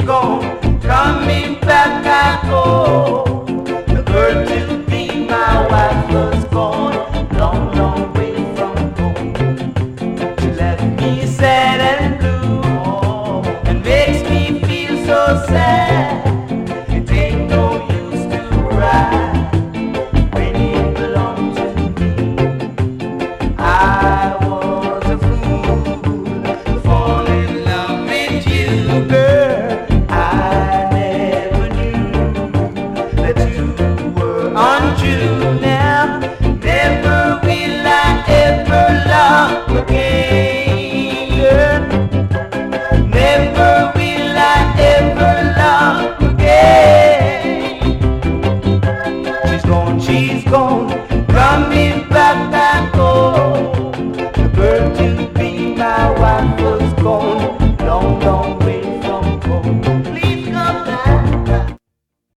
gone, coming back I go. The girl to be my wife was gone, long, long way from home. She left me sad and blue, and makes me feel so sad. It ain't no use to cry when it belonged to me. I was a fool to fall in love with you, girl. I never knew that you were untrue. Now never will I ever love again, girl. Never will I ever love again. She's gone,